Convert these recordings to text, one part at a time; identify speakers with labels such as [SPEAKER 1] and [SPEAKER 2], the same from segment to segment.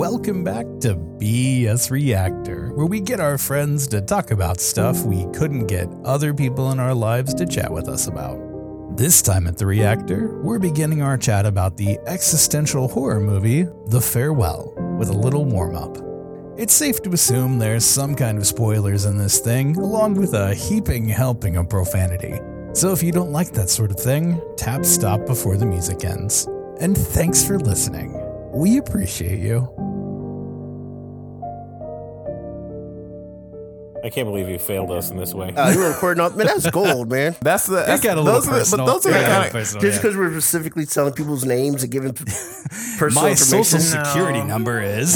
[SPEAKER 1] Welcome back to BS Reactor, where we get our friends to talk about stuff we couldn't get other people in our lives to chat with us about. This time at the Reactor, we're beginning our chat about the existential horror movie, The Farewell, with a little warm-up. It's safe to assume there's some kind of spoilers in this thing, along with a heaping helping of profanity. So if you don't like that sort of thing, tap stop before the music ends. And thanks for listening. We appreciate you.
[SPEAKER 2] I can't believe you failed us in this way.
[SPEAKER 3] You were recording all, man. That's gold, man.
[SPEAKER 1] Got a little personal.
[SPEAKER 3] But those are the kind of
[SPEAKER 1] personal,
[SPEAKER 3] just because we're specifically telling people's names and giving personal
[SPEAKER 1] My
[SPEAKER 3] information.
[SPEAKER 1] social security number is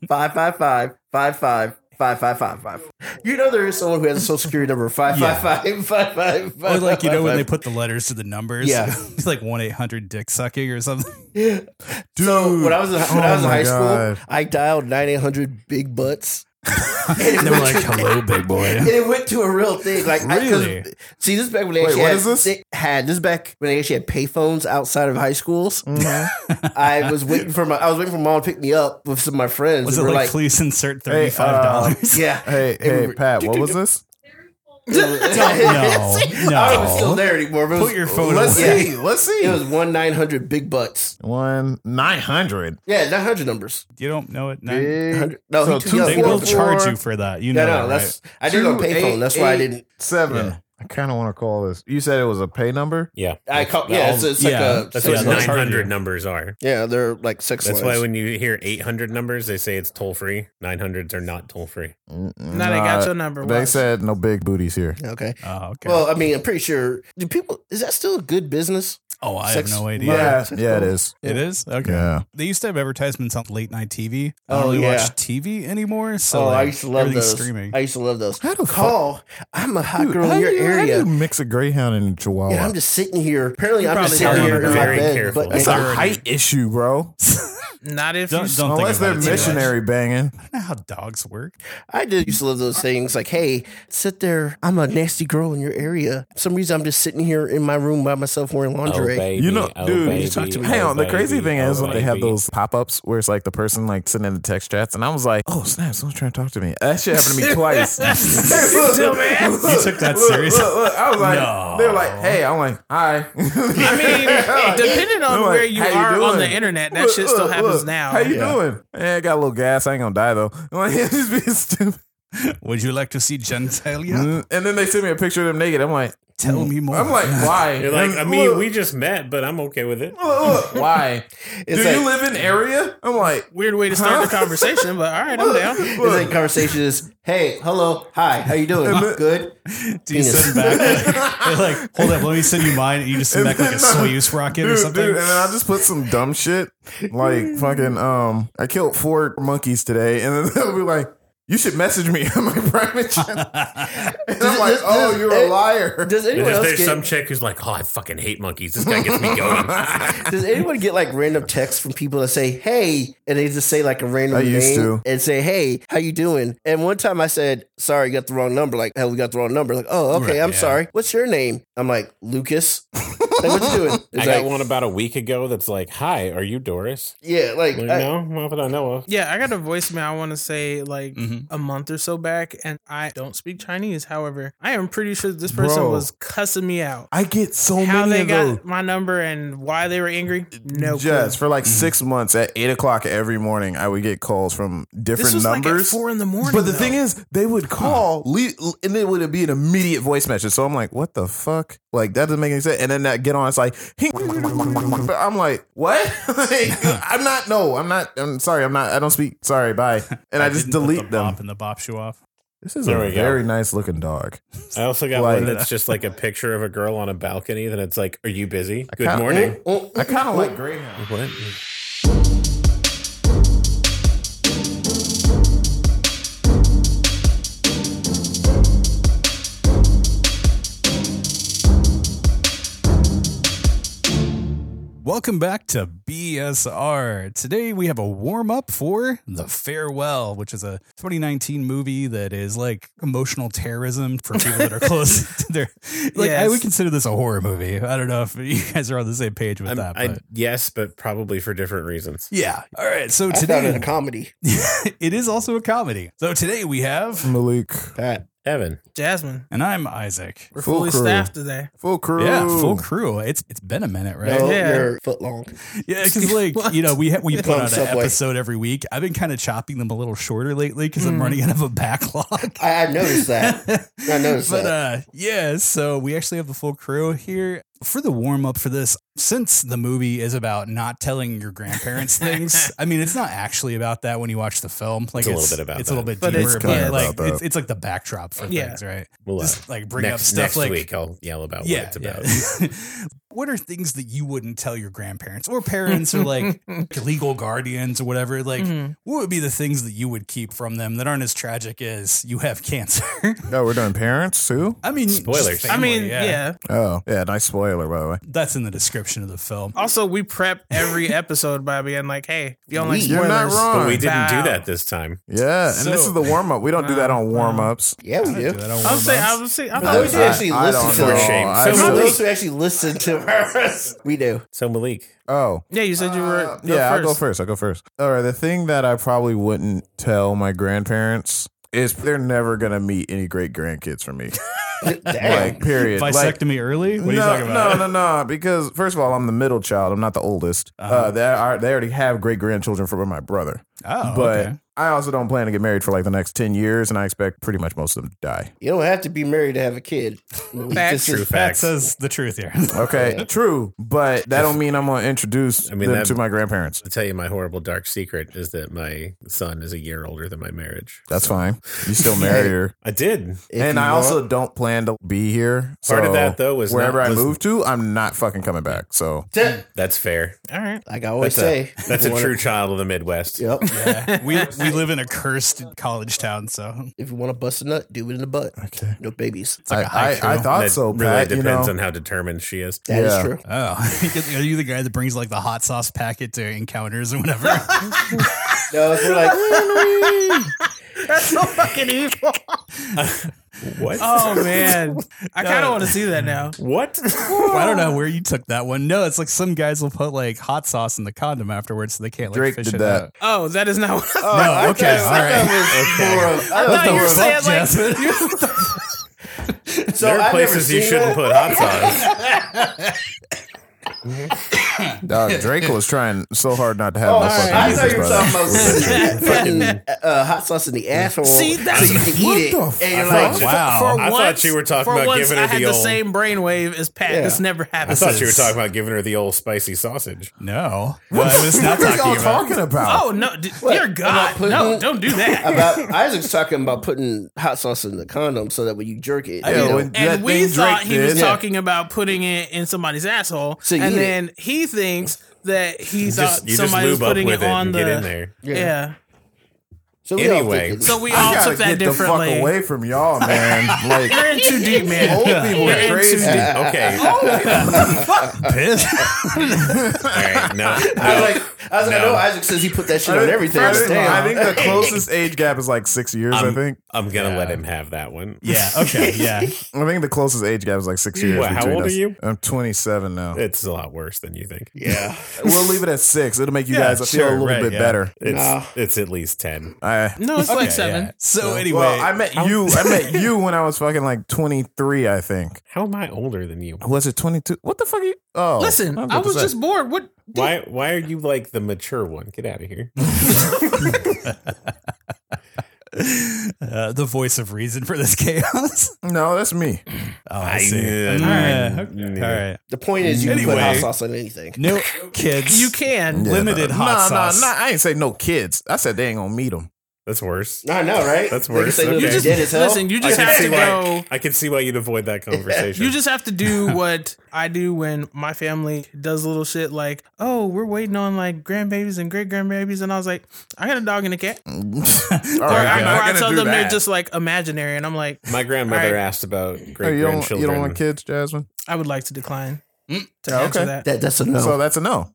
[SPEAKER 3] 555-55-5555. You know there is someone who has a social security number 555-5555.
[SPEAKER 1] or like when they put the letters to the numbers.
[SPEAKER 3] Yeah.
[SPEAKER 1] It's like 1-800 dick sucking or something.
[SPEAKER 3] Dude, so when I was in high school, I dialed 9-800 big butts.
[SPEAKER 1] And they were like, "Hello, big boy."
[SPEAKER 3] And it went to a real thing. Like,
[SPEAKER 1] Really?
[SPEAKER 3] See, this is back when they actually this is back when they actually had payphones outside of high schools. Mm-hmm. I was waiting for mom to pick me up with some of my friends.
[SPEAKER 1] Was it like, please insert $35?
[SPEAKER 3] Yeah.
[SPEAKER 4] Hey, Pat, what was this?
[SPEAKER 1] No.
[SPEAKER 3] I don't still there anymore. But
[SPEAKER 1] Put your phone
[SPEAKER 4] Let's
[SPEAKER 1] away.
[SPEAKER 4] see.
[SPEAKER 3] It was 1-900 big butts.
[SPEAKER 4] 1-900.
[SPEAKER 3] Yeah, 900 numbers.
[SPEAKER 1] You don't know it now?
[SPEAKER 4] Big.
[SPEAKER 3] No,
[SPEAKER 4] So
[SPEAKER 3] he too young.
[SPEAKER 1] They will charge you for that. You know
[SPEAKER 3] No,
[SPEAKER 1] that,
[SPEAKER 3] that's I did on payphone. That's why I didn't.
[SPEAKER 4] 7.
[SPEAKER 1] Yeah.
[SPEAKER 4] I kind of want to call this. You said it was a pay number?
[SPEAKER 2] Yeah.
[SPEAKER 3] It's like a
[SPEAKER 2] That's
[SPEAKER 1] Yeah,
[SPEAKER 2] what
[SPEAKER 1] they'll charge
[SPEAKER 2] 900
[SPEAKER 1] you.
[SPEAKER 2] numbers are.
[SPEAKER 3] yeah, they're like sex
[SPEAKER 2] That's
[SPEAKER 3] lines.
[SPEAKER 2] why when you hear 800 numbers, they say it's toll free. 900s are not toll free.
[SPEAKER 5] Now they got your number.
[SPEAKER 4] They
[SPEAKER 5] Watch.
[SPEAKER 4] said no big booties here.
[SPEAKER 3] Okay.
[SPEAKER 1] Oh, okay.
[SPEAKER 3] Well, I mean, I'm pretty sure. Is that still a good business?
[SPEAKER 1] I have
[SPEAKER 3] sex-
[SPEAKER 1] no idea.
[SPEAKER 4] Yeah, it is.
[SPEAKER 1] It is? Okay.
[SPEAKER 4] Yeah.
[SPEAKER 1] They used to have advertisements on late night TV. I
[SPEAKER 3] Oh,
[SPEAKER 1] don't really
[SPEAKER 3] yeah.
[SPEAKER 1] watch TV anymore, so
[SPEAKER 3] I
[SPEAKER 1] like,
[SPEAKER 3] used to love
[SPEAKER 1] everything's
[SPEAKER 3] those.
[SPEAKER 1] streaming.
[SPEAKER 3] I used to love those.
[SPEAKER 4] How the
[SPEAKER 3] Call. I'm a hot
[SPEAKER 4] Dude,
[SPEAKER 3] girl
[SPEAKER 4] how
[SPEAKER 3] in your
[SPEAKER 4] do you- How do
[SPEAKER 3] area.
[SPEAKER 4] you mix a greyhound and a chihuahua?
[SPEAKER 3] And I'm just sitting here. Apparently, I'm just
[SPEAKER 5] probably
[SPEAKER 3] sitting here in my
[SPEAKER 2] very
[SPEAKER 3] bed.
[SPEAKER 2] careful.
[SPEAKER 3] But
[SPEAKER 4] That's a height issue, bro.
[SPEAKER 5] Not if
[SPEAKER 1] Don't
[SPEAKER 5] you.
[SPEAKER 1] think
[SPEAKER 4] Unless they're
[SPEAKER 1] about it too much.
[SPEAKER 4] missionary banging.
[SPEAKER 1] I don't know how dogs work.
[SPEAKER 3] I did used to love those things like, hey, sit there. I'm a nasty girl in your area. For some reason, I'm just sitting here in my room by myself wearing lingerie.
[SPEAKER 2] Oh, baby.
[SPEAKER 4] You know,
[SPEAKER 2] Oh,
[SPEAKER 4] dude,
[SPEAKER 2] baby.
[SPEAKER 3] talk to me.
[SPEAKER 4] Hang
[SPEAKER 2] Oh,
[SPEAKER 4] on, the crazy
[SPEAKER 2] baby.
[SPEAKER 4] thing is
[SPEAKER 2] Oh,
[SPEAKER 4] when they have
[SPEAKER 2] baby.
[SPEAKER 4] those pop-ups where it's like the person like sitting in the text chats, and I was like, oh snap, someone's trying to talk to me. That shit happened to me twice.
[SPEAKER 1] You took that serious?
[SPEAKER 4] Look. I was like,
[SPEAKER 1] No.
[SPEAKER 4] they were like, hey, I'm like, hi.
[SPEAKER 5] I mean, depending on
[SPEAKER 4] I'm like,
[SPEAKER 5] where you
[SPEAKER 4] how
[SPEAKER 5] are on the
[SPEAKER 4] doing?
[SPEAKER 5] internet, that shit still happens now.
[SPEAKER 4] How you doing? I got a little gas. I ain't gonna die though. I'm like, yeah, just being stupid.
[SPEAKER 1] Would you like to see genitalia?
[SPEAKER 4] And then they send me a picture of them naked. I'm like,
[SPEAKER 1] Tell me more.
[SPEAKER 4] I'm like, why?
[SPEAKER 2] You're like,
[SPEAKER 4] And
[SPEAKER 2] I mean,
[SPEAKER 4] look,
[SPEAKER 2] we just met, but I'm okay with it.
[SPEAKER 4] look, why?
[SPEAKER 3] It's
[SPEAKER 4] Do
[SPEAKER 3] like,
[SPEAKER 4] you live in area? I'm like,
[SPEAKER 5] Weird way to start the conversation, but all right, I'm down.
[SPEAKER 3] it's like conversation is, hey, hello, hi, how you doing? Good.
[SPEAKER 1] Do you send back? They're like, hold up, let me send you mine. And you just send back like a Soyuz rocket or something.
[SPEAKER 4] Dude, and then I just put some dumb shit like fucking I killed 4 monkeys today, and then they'll be like, you should message me on my private channel. And I'm like, oh, you're a liar.
[SPEAKER 3] Does anyone else
[SPEAKER 2] There's
[SPEAKER 3] get?
[SPEAKER 2] some chick who's like, oh, I fucking hate monkeys. This guy gets me going.
[SPEAKER 3] Does anyone get like random texts from people that say, hey, and they just say like a random
[SPEAKER 4] I used
[SPEAKER 3] name
[SPEAKER 4] to.
[SPEAKER 3] and say, hey, how you doing? And one time I said, sorry, you got the wrong number. Like, hell, we got the wrong number. Like, oh, okay,
[SPEAKER 1] Right,
[SPEAKER 3] I'm
[SPEAKER 1] yeah.
[SPEAKER 3] sorry. What's your name? I'm like, Lucas. Like, what you doing? It's
[SPEAKER 2] I got
[SPEAKER 3] like,
[SPEAKER 2] one about a week ago that's like, hi, are you Doris?
[SPEAKER 3] yeah, like,
[SPEAKER 2] Like, no, not that I know of.
[SPEAKER 5] Yeah, I got a voicemail I want to say like
[SPEAKER 1] Mhm.
[SPEAKER 5] a month or so back, and I don't speak Chinese. However, I am pretty sure this person
[SPEAKER 4] Bro.
[SPEAKER 5] was cussing me out.
[SPEAKER 4] I get so
[SPEAKER 5] How
[SPEAKER 4] many
[SPEAKER 5] they
[SPEAKER 4] of
[SPEAKER 5] got
[SPEAKER 4] those.
[SPEAKER 5] my number and why they were angry? No clue.
[SPEAKER 4] Just for like 6 months at 8 o'clock every morning, I would get calls from different
[SPEAKER 5] This was
[SPEAKER 4] numbers.
[SPEAKER 5] like at 4 in the morning.
[SPEAKER 4] But the
[SPEAKER 5] though.
[SPEAKER 4] thing is, they would call, and it would be an immediate voice message. So I'm like, what the fuck? Like, that doesn't make any sense. And then that get on, it's like, I'm like, what? I'm sorry, I don't speak. Sorry, bye. And I just
[SPEAKER 1] didn't put
[SPEAKER 4] delete
[SPEAKER 1] the
[SPEAKER 4] them.
[SPEAKER 1] bop and the bop shoe off.
[SPEAKER 4] This is
[SPEAKER 2] There
[SPEAKER 4] a
[SPEAKER 2] we go.
[SPEAKER 4] very nice looking dog.
[SPEAKER 2] I also got
[SPEAKER 4] Like-
[SPEAKER 2] one that's just like a picture of a girl on a balcony that it's like, are you busy? Good
[SPEAKER 4] can't-
[SPEAKER 2] morning.
[SPEAKER 4] I kind of like Greyhound.
[SPEAKER 2] What?
[SPEAKER 1] welcome back to BSR. Today we have a warm-up for The Farewell, which is a 2019 movie that is like emotional terrorism for people that are close to their... Like, I would consider this a horror movie. I don't know if you guys are on the same page with that. But.
[SPEAKER 2] Yes, but probably for different reasons.
[SPEAKER 1] Yeah. All right, so today...
[SPEAKER 3] I found it a comedy.
[SPEAKER 1] It is also a comedy. So today we have...
[SPEAKER 4] Malik.
[SPEAKER 3] Pat.
[SPEAKER 2] Evan.
[SPEAKER 5] Jasmine.
[SPEAKER 1] And I'm Isaac.
[SPEAKER 5] We're
[SPEAKER 4] Full
[SPEAKER 5] fully
[SPEAKER 4] crew.
[SPEAKER 5] staffed today.
[SPEAKER 4] Full crew.
[SPEAKER 1] Yeah, full crew. It's been a minute, right?
[SPEAKER 3] No,
[SPEAKER 5] Yeah.
[SPEAKER 3] you're a foot long.
[SPEAKER 1] Yeah, because like we put
[SPEAKER 3] On
[SPEAKER 1] out an
[SPEAKER 3] Subway.
[SPEAKER 1] episode every week. I've been kind of chopping them a little shorter lately because I'm running out of a backlog.
[SPEAKER 3] I noticed that. I noticed
[SPEAKER 1] But
[SPEAKER 3] that.
[SPEAKER 1] yeah, so we actually have the full crew here for the warm up for this. Since the movie is about not telling your grandparents things, I mean, it's not actually about that when you watch the film. Like
[SPEAKER 2] It's a little bit about
[SPEAKER 1] it's a little bit
[SPEAKER 5] But
[SPEAKER 1] deeper,
[SPEAKER 5] it's
[SPEAKER 1] but
[SPEAKER 4] kinda
[SPEAKER 1] like
[SPEAKER 4] about that.
[SPEAKER 1] it's like the backdrop for things, right?
[SPEAKER 2] We'll
[SPEAKER 1] Just like bring up stuff
[SPEAKER 2] next
[SPEAKER 1] like
[SPEAKER 2] week. I'll yell about what it's about.
[SPEAKER 1] What are things that you wouldn't tell your grandparents or parents or like legal guardians or whatever? Like, what would be the things that you would keep from them that aren't as tragic as you have cancer?
[SPEAKER 4] No, we're doing parents too?
[SPEAKER 1] I mean,
[SPEAKER 2] Spoilers.
[SPEAKER 1] just
[SPEAKER 5] I
[SPEAKER 1] family,
[SPEAKER 5] mean, yeah.
[SPEAKER 4] Oh, yeah, nice spoiler, by the way.
[SPEAKER 1] That's in the description of the film.
[SPEAKER 5] Also, we prep every episode by being like, hey, if you don't like
[SPEAKER 3] You're
[SPEAKER 5] spoilers.
[SPEAKER 4] not wrong.
[SPEAKER 2] But we didn't do
[SPEAKER 5] Wow.
[SPEAKER 2] that this time.
[SPEAKER 4] Yeah, and this
[SPEAKER 1] So-
[SPEAKER 4] is the warm up. We don't do that on warm ups.
[SPEAKER 3] Yeah, we do.
[SPEAKER 5] I was saying, I
[SPEAKER 3] For
[SPEAKER 5] thought
[SPEAKER 3] those who
[SPEAKER 5] we did.
[SPEAKER 3] actually
[SPEAKER 4] I
[SPEAKER 3] listen
[SPEAKER 4] don't
[SPEAKER 3] to
[SPEAKER 4] know.
[SPEAKER 3] the
[SPEAKER 2] shame.
[SPEAKER 4] I
[SPEAKER 2] So
[SPEAKER 3] For
[SPEAKER 4] feel-
[SPEAKER 3] those who actually listen to us, we do.
[SPEAKER 2] So Malik.
[SPEAKER 4] Oh.
[SPEAKER 5] Yeah, you said you were.
[SPEAKER 4] Yeah, I'll go
[SPEAKER 5] first.
[SPEAKER 4] first. All right, the thing that I probably wouldn't tell my grandparents is they're never going to meet any great grandkids from me.
[SPEAKER 3] Damn.
[SPEAKER 4] Like, period. Like,
[SPEAKER 1] Vasectomy early? What are you talking about?
[SPEAKER 4] No. Because first of all, I'm the middle child. I'm not the oldest. They already have great grandchildren from my brother.
[SPEAKER 1] Oh,
[SPEAKER 4] But
[SPEAKER 1] okay.
[SPEAKER 4] I also don't plan to get married for like the next 10 years, and I expect pretty much most of them to die.
[SPEAKER 3] You don't have to be married to have a kid.
[SPEAKER 5] Facts.
[SPEAKER 2] True
[SPEAKER 1] That
[SPEAKER 2] facts.
[SPEAKER 1] says the truth here.
[SPEAKER 4] Okay, true, but that don't mean I'm gonna introduce them
[SPEAKER 2] that-
[SPEAKER 4] to my grandparents.
[SPEAKER 2] I'll tell you my horrible dark secret is that my son is a year older than my marriage.
[SPEAKER 4] That's fine. You still marry her,
[SPEAKER 2] I did.
[SPEAKER 3] If
[SPEAKER 4] and
[SPEAKER 3] you
[SPEAKER 4] I
[SPEAKER 3] want.
[SPEAKER 4] also don't plan to be here.
[SPEAKER 2] Part of
[SPEAKER 4] so
[SPEAKER 2] that, though, was
[SPEAKER 4] wherever
[SPEAKER 2] not-
[SPEAKER 4] I
[SPEAKER 2] was-
[SPEAKER 4] move to, I'm not fucking coming back. So
[SPEAKER 2] That's fair.
[SPEAKER 5] All right.
[SPEAKER 3] like I always
[SPEAKER 2] That's
[SPEAKER 3] say,
[SPEAKER 2] That's
[SPEAKER 3] if
[SPEAKER 2] a
[SPEAKER 3] you
[SPEAKER 2] true
[SPEAKER 3] wanna-
[SPEAKER 2] child of the Midwest.
[SPEAKER 3] Yep.
[SPEAKER 1] Yeah, we live in a cursed college town, so
[SPEAKER 3] If you want to bust a nut, do it in the butt.
[SPEAKER 4] okay,
[SPEAKER 3] No babies.
[SPEAKER 1] it's like a
[SPEAKER 4] I
[SPEAKER 1] haiku.
[SPEAKER 4] thought
[SPEAKER 2] That
[SPEAKER 4] so.
[SPEAKER 2] really
[SPEAKER 4] Pat,
[SPEAKER 2] depends
[SPEAKER 4] you
[SPEAKER 2] on how determined she is.
[SPEAKER 3] That is
[SPEAKER 4] Yeah.
[SPEAKER 3] true.
[SPEAKER 1] Oh, are you the guy that brings like the hot sauce packet to encounters or whatever?
[SPEAKER 3] No, it's more like
[SPEAKER 5] That's so fucking evil.
[SPEAKER 2] What?
[SPEAKER 5] Oh, man. I kind of want to see that now.
[SPEAKER 2] What?
[SPEAKER 1] I don't know where you took that one. No, it's like some guys will put like hot sauce in the condom afterwards so they can't like
[SPEAKER 4] Drake
[SPEAKER 1] fish
[SPEAKER 4] did
[SPEAKER 1] it
[SPEAKER 4] that.
[SPEAKER 1] out.
[SPEAKER 5] Oh, that is not what I
[SPEAKER 3] Oh,
[SPEAKER 1] No,
[SPEAKER 3] I
[SPEAKER 1] okay,
[SPEAKER 3] thought-
[SPEAKER 1] all
[SPEAKER 3] I
[SPEAKER 1] right.
[SPEAKER 3] thought it was more of- I
[SPEAKER 5] thought you were
[SPEAKER 3] thought
[SPEAKER 5] saying
[SPEAKER 3] it was-
[SPEAKER 5] like,
[SPEAKER 3] So
[SPEAKER 2] There are
[SPEAKER 3] I've never
[SPEAKER 2] places you
[SPEAKER 3] seen
[SPEAKER 2] shouldn't
[SPEAKER 3] that.
[SPEAKER 2] put hot sauce.
[SPEAKER 4] Drake was trying so hard not to have
[SPEAKER 3] Oh,
[SPEAKER 4] no
[SPEAKER 3] I
[SPEAKER 4] fucking
[SPEAKER 3] thought you were
[SPEAKER 4] business,
[SPEAKER 3] talking
[SPEAKER 4] brother.
[SPEAKER 3] about putting hot sauce in the asshole
[SPEAKER 5] See, that's-
[SPEAKER 3] so you can
[SPEAKER 4] What
[SPEAKER 3] eat
[SPEAKER 4] the
[SPEAKER 3] it. And you're
[SPEAKER 2] fuck?
[SPEAKER 3] like,
[SPEAKER 1] Wow.
[SPEAKER 5] For
[SPEAKER 2] I thought
[SPEAKER 5] once-
[SPEAKER 2] you were talking
[SPEAKER 5] for
[SPEAKER 2] about
[SPEAKER 5] once,
[SPEAKER 2] giving her
[SPEAKER 5] I had
[SPEAKER 2] the
[SPEAKER 5] the
[SPEAKER 2] old-
[SPEAKER 5] same brainwave as Pat.
[SPEAKER 3] Yeah.
[SPEAKER 5] This never
[SPEAKER 2] I
[SPEAKER 5] happens.
[SPEAKER 2] thought you were talking about giving her the old spicy sausage.
[SPEAKER 1] No, what I was not
[SPEAKER 4] What are
[SPEAKER 1] talking
[SPEAKER 4] y'all
[SPEAKER 1] about.
[SPEAKER 4] talking about?
[SPEAKER 5] Oh, no. Dear God.
[SPEAKER 3] putting-
[SPEAKER 5] No, don't do that.
[SPEAKER 3] about Isaac's talking about putting hot sauce in the condom so that when you jerk it,
[SPEAKER 4] Yeah,
[SPEAKER 3] you know,
[SPEAKER 4] when-
[SPEAKER 5] And
[SPEAKER 4] that
[SPEAKER 5] we
[SPEAKER 4] thing
[SPEAKER 5] thought
[SPEAKER 4] Drake
[SPEAKER 5] he was
[SPEAKER 4] did.
[SPEAKER 5] talking about putting it in somebody's asshole.
[SPEAKER 3] So you
[SPEAKER 5] and
[SPEAKER 3] eat
[SPEAKER 5] then he thinks that he thought
[SPEAKER 2] You just
[SPEAKER 5] somebody was
[SPEAKER 2] lube up
[SPEAKER 5] putting
[SPEAKER 2] with
[SPEAKER 5] it
[SPEAKER 2] it
[SPEAKER 5] on
[SPEAKER 2] and
[SPEAKER 5] the.
[SPEAKER 2] get in there.
[SPEAKER 5] Yeah.
[SPEAKER 3] so we all
[SPEAKER 2] Anyway.
[SPEAKER 3] think it-
[SPEAKER 5] So we
[SPEAKER 4] I
[SPEAKER 5] all
[SPEAKER 4] gotta
[SPEAKER 5] took that
[SPEAKER 4] get the fuck
[SPEAKER 5] differently.
[SPEAKER 4] away from y'all, man. Like
[SPEAKER 5] You're in too deep, man.
[SPEAKER 4] old people
[SPEAKER 5] You're
[SPEAKER 4] are
[SPEAKER 5] in
[SPEAKER 4] crazy.
[SPEAKER 5] too deep.
[SPEAKER 2] Okay.
[SPEAKER 1] Piss?
[SPEAKER 2] All right. No.
[SPEAKER 3] I was like, I
[SPEAKER 2] No.
[SPEAKER 3] know Isaac says he put that shit on everything.
[SPEAKER 4] I
[SPEAKER 3] but
[SPEAKER 4] think,
[SPEAKER 3] damn.
[SPEAKER 4] I think the closest age gap is like 6 years. I think.
[SPEAKER 2] I'm gonna
[SPEAKER 1] Yeah.
[SPEAKER 2] let him have that one.
[SPEAKER 1] Yeah. Okay. Yeah.
[SPEAKER 4] I think the closest age gap is like 6 years.
[SPEAKER 2] What, how
[SPEAKER 4] between
[SPEAKER 2] old are
[SPEAKER 4] us.
[SPEAKER 2] you?
[SPEAKER 4] I'm 27 now.
[SPEAKER 2] It's a lot worse than you think.
[SPEAKER 3] yeah.
[SPEAKER 4] We'll leave it at 6. It'll make you
[SPEAKER 1] Yeah,
[SPEAKER 4] guys feel
[SPEAKER 1] sure,
[SPEAKER 4] a little
[SPEAKER 1] right,
[SPEAKER 4] bit
[SPEAKER 1] yeah.
[SPEAKER 4] better.
[SPEAKER 2] It's at least 10.
[SPEAKER 5] No, it's like
[SPEAKER 1] Okay,
[SPEAKER 5] 7.
[SPEAKER 1] yeah. So anyway,
[SPEAKER 4] Well, I met you. I met you when I was fucking like 23. I think.
[SPEAKER 2] How am I older than you?
[SPEAKER 4] Was it 22? What the fuck? Are you? Oh,
[SPEAKER 5] Listen, I was just bored. What?
[SPEAKER 2] Why are you like the mature one? Get out of here.
[SPEAKER 1] the voice of reason for this chaos.
[SPEAKER 4] No, that's me.
[SPEAKER 1] Oh, I see.
[SPEAKER 2] Yeah.
[SPEAKER 1] Okay. All right.
[SPEAKER 3] The point is, you can put
[SPEAKER 1] Anyway.
[SPEAKER 3] hot sauce on anything.
[SPEAKER 1] No kids.
[SPEAKER 5] You can.
[SPEAKER 4] Yeah,
[SPEAKER 1] Limited hot sauce.
[SPEAKER 4] Nah, I ain't say no kids. I said they ain't gonna meet them.
[SPEAKER 2] That's worse.
[SPEAKER 3] I know, right?
[SPEAKER 2] That's
[SPEAKER 3] They
[SPEAKER 2] worse.
[SPEAKER 3] say, "Look,
[SPEAKER 2] Okay.
[SPEAKER 3] you're dead as hell."
[SPEAKER 5] Listen, you just
[SPEAKER 2] I
[SPEAKER 5] have
[SPEAKER 2] can
[SPEAKER 5] to
[SPEAKER 2] see
[SPEAKER 5] go.
[SPEAKER 2] why. I can see why you'd avoid that conversation.
[SPEAKER 5] You just have to do what I do when my family does little shit like, oh, we're waiting on like grandbabies and great grandbabies. And I was like, I got a dog and a cat.
[SPEAKER 4] All
[SPEAKER 5] Or
[SPEAKER 4] right,
[SPEAKER 5] I,
[SPEAKER 4] I'm
[SPEAKER 5] or
[SPEAKER 4] not
[SPEAKER 5] I
[SPEAKER 4] gonna
[SPEAKER 5] tell
[SPEAKER 4] do
[SPEAKER 5] them they're
[SPEAKER 4] that.
[SPEAKER 5] just like imaginary. And I'm like,
[SPEAKER 2] My grandmother
[SPEAKER 5] All right.
[SPEAKER 2] asked about
[SPEAKER 4] Hey,
[SPEAKER 2] great
[SPEAKER 4] you don't
[SPEAKER 2] grandchildren.
[SPEAKER 4] want kids, Jasmine?
[SPEAKER 5] I would like to decline. to answer that.
[SPEAKER 3] That's a no.
[SPEAKER 4] So that's a no.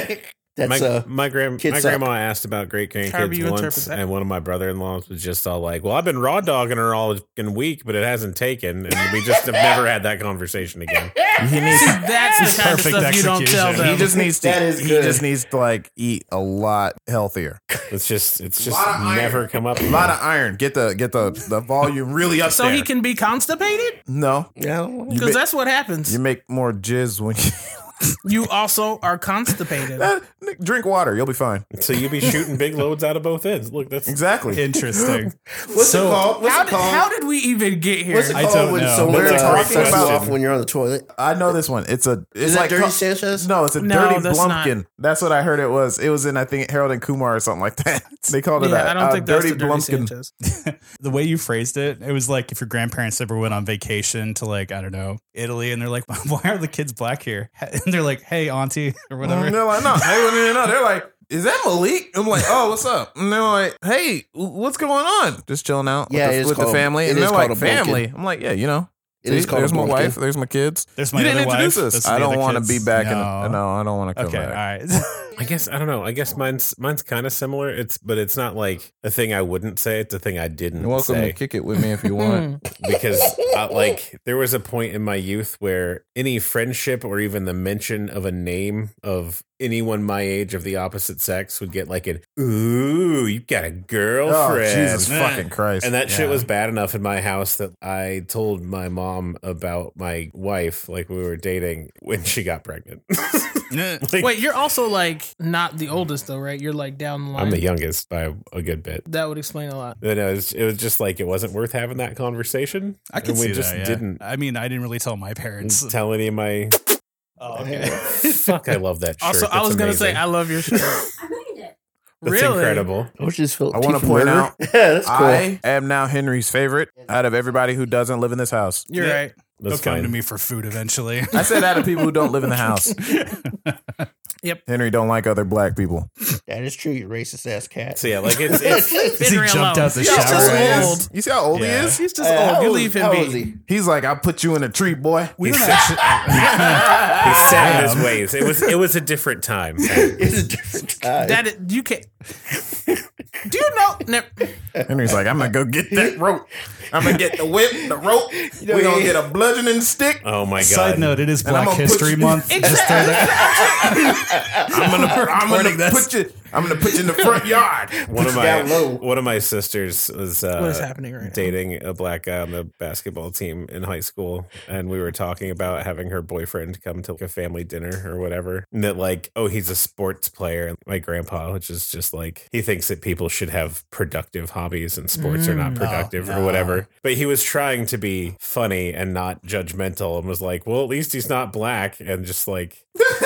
[SPEAKER 3] That's
[SPEAKER 2] my grandma asked about great grandkids once, and one of my brother-in-laws was just all like, "Well, I've been raw dogging her all week, but it hasn't taken," and we just have never had that conversation again.
[SPEAKER 5] That's the kind of stuff you don't tell them.
[SPEAKER 4] He just needs to. He just needs to like eat a lot healthier.
[SPEAKER 2] It's just never come up.
[SPEAKER 4] A lot of iron. Get the volume really up
[SPEAKER 5] so
[SPEAKER 4] there.
[SPEAKER 5] he can be constipated.
[SPEAKER 4] No,
[SPEAKER 5] because that's what happens.
[SPEAKER 4] You make more jizz when you.
[SPEAKER 5] You also are constipated.
[SPEAKER 4] Drink water, you'll be fine.
[SPEAKER 2] So you'll be shooting big loads out of both ends. Look, that's
[SPEAKER 4] exactly
[SPEAKER 1] interesting.
[SPEAKER 3] What's it called?
[SPEAKER 5] How did we even get here?
[SPEAKER 3] What's it called when someone talking about when you're on the toilet?
[SPEAKER 4] I know this one. Is like
[SPEAKER 3] Dirty Sanchez?
[SPEAKER 4] No, it's a Dirty Blumpkin. That's what I heard it was. It was in, I think, Harold and Kumar or something like that. They called it that.
[SPEAKER 5] I don't think
[SPEAKER 4] Dirty
[SPEAKER 5] that's the
[SPEAKER 4] Blumpkin.
[SPEAKER 1] The way you phrased it, it was like if your grandparents ever went on vacation to like, I don't know, Italy, and they're like, why are the kids black here? And they're like, hey, auntie, or whatever.
[SPEAKER 4] And they're like, no, they wouldn't even know. They're like, is that Malik? I'm like, oh, what's up? And they're like, hey, what's going on? Just chilling out with the family. And they're like, family. I'm like, yeah, you know. There's my wife. There's my kids.
[SPEAKER 1] There's my
[SPEAKER 4] you didn't
[SPEAKER 1] other
[SPEAKER 4] introduce
[SPEAKER 1] wife.
[SPEAKER 4] us. I don't want to be back.
[SPEAKER 1] No.
[SPEAKER 4] No, I don't want to come
[SPEAKER 1] okay,
[SPEAKER 4] back.
[SPEAKER 1] all right.
[SPEAKER 2] I guess I don't know. I guess mine's kind of similar. But it's not like a thing I wouldn't say. It's a thing I didn't.
[SPEAKER 4] You're welcome
[SPEAKER 2] say.
[SPEAKER 4] to kick it with me if you want.
[SPEAKER 2] Because there was a point in my youth where any friendship or even the mention of a name of anyone my age of the opposite sex would get like an ooh, you got a girlfriend.
[SPEAKER 4] Oh, Jesus fucking Christ.
[SPEAKER 2] And that shit was bad enough in my house that I told my mom about my wife, like we were dating, when she got pregnant.
[SPEAKER 5] Wait, you're also like not the oldest though, right? You're like down the line.
[SPEAKER 2] I'm the youngest by a good bit.
[SPEAKER 5] That would explain a lot.
[SPEAKER 2] But it was just like it wasn't worth having that conversation.
[SPEAKER 1] I can see that.
[SPEAKER 2] Didn't.
[SPEAKER 1] I mean, I didn't really tell my parents.
[SPEAKER 2] Tell any of my.
[SPEAKER 1] Oh, okay.
[SPEAKER 2] Fuck, I love that shirt.
[SPEAKER 5] Also, I was going to say, I love your shirt.
[SPEAKER 2] I made it. That's
[SPEAKER 5] really
[SPEAKER 2] incredible.
[SPEAKER 4] I want to point out, that's cool. I am now Henry's favorite out of everybody who doesn't live in this house.
[SPEAKER 5] You're right.
[SPEAKER 1] They'll come to me for food eventually.
[SPEAKER 4] I said out of people who don't live in the house.
[SPEAKER 5] Yep.
[SPEAKER 4] Henry don't like other black people.
[SPEAKER 3] That is true, you racist ass cat.
[SPEAKER 2] So yeah, like it's
[SPEAKER 1] he jumped out the shower.
[SPEAKER 5] He's just old.
[SPEAKER 4] You see how old he is?
[SPEAKER 5] He's just old. You leave him be.
[SPEAKER 4] He's like, I'll put you in a tree, boy.
[SPEAKER 2] He's set in his ways. It was a different time.
[SPEAKER 3] It's a different time.
[SPEAKER 5] You can't. Do you know?
[SPEAKER 4] Henry's like, I'm gonna go get that rope. I'm gonna get the whip, the rope. We're gonna get a bludgeoning stick.
[SPEAKER 2] Oh my god!
[SPEAKER 1] Side note: it is Black History Month.
[SPEAKER 4] I'm gonna put you in the front yard.
[SPEAKER 2] One of my sisters was
[SPEAKER 5] what is happening right
[SPEAKER 2] dating a black guy on the basketball team in high school, and we were talking about having her boyfriend come to a family dinner or whatever. And that like, oh, he's a sports player. And my grandpa, which is just like he thinks that people should have productive hobbies and sports are not productive or whatever. But he was trying to be funny and not judgmental, and was like, well, at least he's not black, and just like.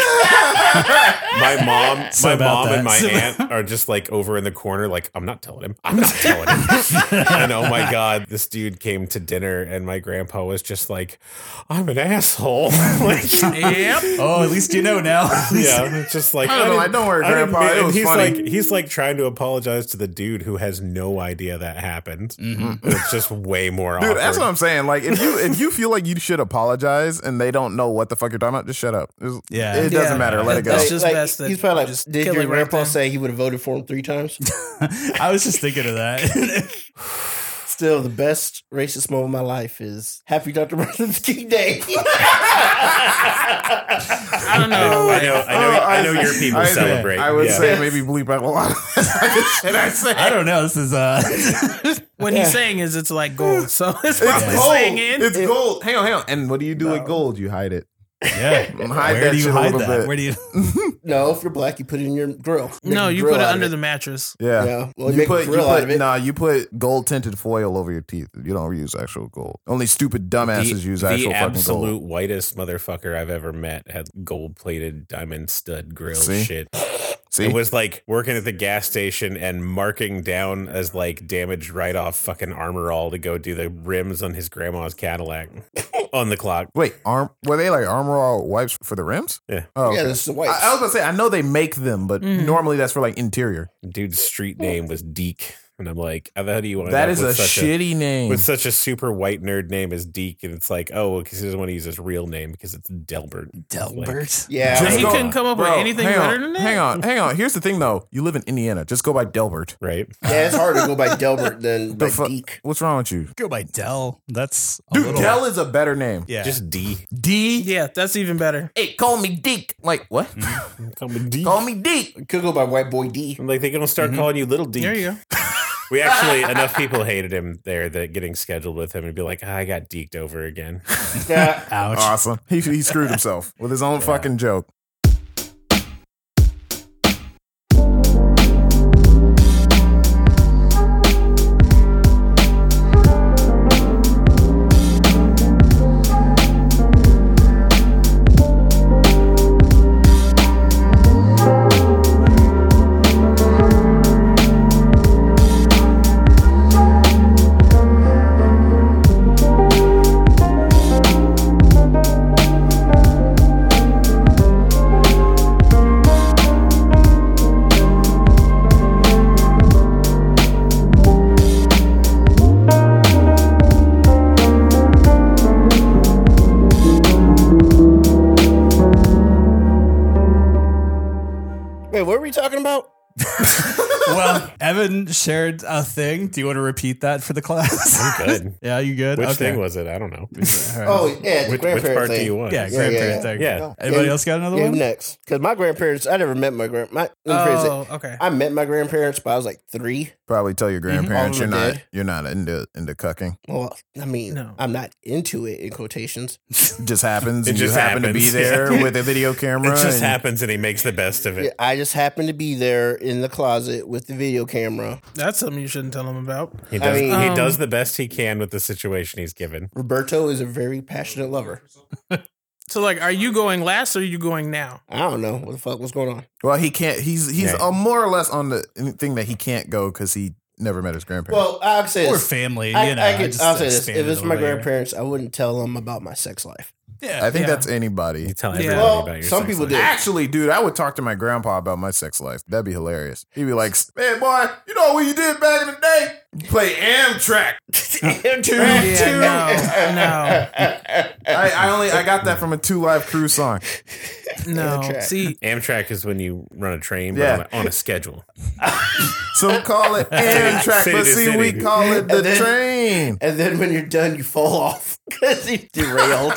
[SPEAKER 2] My mom and my aunt are just like over in the corner like, I'm not telling him. And oh my god, this dude came to dinner and my grandpa was just like, I'm an asshole. Like,
[SPEAKER 5] yep.
[SPEAKER 1] Oh, at least you know now.
[SPEAKER 2] Yeah, it's just like
[SPEAKER 4] don't worry, grandpa. It was funny.
[SPEAKER 2] He's like trying to apologize to the dude who has no idea that happened. Mm-hmm. It's just way more awkward.
[SPEAKER 4] Dude, that's what I'm saying. Like if you feel like you should apologize and they don't know what the fuck you're talking about, just shut up. It doesn't matter. Let it go.
[SPEAKER 5] That's just best.
[SPEAKER 3] He's probably like, did your grandpa say he would have voted for him 3 times?
[SPEAKER 1] I was just thinking of that.
[SPEAKER 3] Still, the best racist moment of my life is Happy Dr. Martin Luther King Day.
[SPEAKER 5] I don't know.
[SPEAKER 2] I know your people celebrate.
[SPEAKER 4] I would say maybe bleep out a lot of shit I say.
[SPEAKER 1] I don't know. This is
[SPEAKER 5] what he's saying is it's like gold. So it's probably saying
[SPEAKER 4] it's gold. Hang on. And what do you do with gold? You hide it.
[SPEAKER 1] Yeah.
[SPEAKER 4] Where do you hide that?
[SPEAKER 1] Bit. Where do you?
[SPEAKER 3] No, if you're black, you put it in your grill.
[SPEAKER 5] No, you put it under the mattress.
[SPEAKER 4] Yeah.
[SPEAKER 3] Well, you
[SPEAKER 4] put gold tinted foil over your teeth. You don't use actual gold. Only stupid dumbasses use actual fucking gold.
[SPEAKER 2] The absolute whitest motherfucker I've ever met had gold plated diamond stud grill shit.
[SPEAKER 4] See?
[SPEAKER 2] It was like working at the gas station and marking down as like damaged right off fucking Armor All to go do the rims on his grandma's Cadillac on the clock.
[SPEAKER 4] Wait, were they like Armor All wipes for the rims?
[SPEAKER 2] Yeah.
[SPEAKER 4] Oh, okay.
[SPEAKER 3] Yeah, this is the wipes.
[SPEAKER 4] I was gonna say I know they make them, but normally that's for like interior.
[SPEAKER 2] Dude's street name was Deke. And I'm like, how do you want
[SPEAKER 4] that is a shitty name.
[SPEAKER 2] With such a super white nerd name as Deke. And it's like, oh, because he doesn't want to use his real name because it's Delbert.
[SPEAKER 1] Delbert?
[SPEAKER 5] Yeah. He couldn't come up with anything better than that?
[SPEAKER 4] Hang on. Here's the thing, though. You live in Indiana. Just go by Delbert.
[SPEAKER 2] Right?
[SPEAKER 3] Yeah, it's harder to go by Delbert than by Deke.
[SPEAKER 4] What's wrong with you?
[SPEAKER 1] Go by Del. That's
[SPEAKER 4] Del is a better name.
[SPEAKER 2] Yeah. Just D.
[SPEAKER 4] D?
[SPEAKER 5] Yeah, that's even better.
[SPEAKER 4] Hey, call me Deke. Like, what?
[SPEAKER 2] Call me Deke.
[SPEAKER 4] Call me Deke.
[SPEAKER 3] Could go by White Boy D.
[SPEAKER 2] Like, they're going to start calling you Little Deke.
[SPEAKER 5] There you go.
[SPEAKER 2] We actually, enough people hated him there that getting scheduled with him and be like, I got deked over again.
[SPEAKER 1] Ouch.
[SPEAKER 4] Awesome. He screwed himself with his own fucking joke.
[SPEAKER 1] Well, Evan shared a thing. Do you want to repeat that for the class?
[SPEAKER 2] I'm good.
[SPEAKER 1] Yeah, you good?
[SPEAKER 2] Which thing was it? I don't know.
[SPEAKER 3] Right. Oh, yeah, the grandparent
[SPEAKER 2] which part
[SPEAKER 3] thing.
[SPEAKER 2] do you want?
[SPEAKER 1] Yeah, grandparent thing.
[SPEAKER 2] Yeah.
[SPEAKER 1] Anybody else got another one?
[SPEAKER 3] Next. Because my grandparents, I never met my grandparents.
[SPEAKER 5] Okay.
[SPEAKER 3] I met my grandparents, but I was like 3.
[SPEAKER 4] Probably tell your grandparents you're not into cucking.
[SPEAKER 3] Well, I mean, I'm not into it in quotations.
[SPEAKER 4] It just happens. And you happen to be there with a video camera.
[SPEAKER 2] It just happens and he makes the best of it.
[SPEAKER 3] Yeah, I just happen to be there in the closet with the video camera.
[SPEAKER 5] That's something you shouldn't tell him about.
[SPEAKER 2] He does, he does the best he can with the situation he's given.
[SPEAKER 3] Roberto is a very passionate lover.
[SPEAKER 5] So, like, are you going last or are you going now?
[SPEAKER 3] I don't know. What the fuck? What's going on?
[SPEAKER 4] Well, he can't. He's more or less on the thing that he can't go because he never met his grandparents.
[SPEAKER 3] Well, I'll say this.
[SPEAKER 1] Or family.
[SPEAKER 3] I'll say this. If it's my grandparents, I wouldn't tell them about my sex life.
[SPEAKER 1] Yeah,
[SPEAKER 4] I think that's anybody.
[SPEAKER 2] You tell everybody about your
[SPEAKER 3] some people
[SPEAKER 2] life.
[SPEAKER 3] do.
[SPEAKER 4] Actually, dude, I would talk to my grandpa about my sex life. That'd be hilarious. He'd be like, "Man, boy, you know what you did back in the day? You play Amtrak." I got that from a 2 Live Crew song.
[SPEAKER 5] No,
[SPEAKER 3] Amtrak.
[SPEAKER 5] see,
[SPEAKER 2] Amtrak is when you run a train but on a schedule.
[SPEAKER 4] So call it Amtrak,
[SPEAKER 2] City
[SPEAKER 4] but
[SPEAKER 2] to
[SPEAKER 4] see,
[SPEAKER 2] city.
[SPEAKER 4] we call it the train.
[SPEAKER 3] And then when you're done, you fall off because you derailed.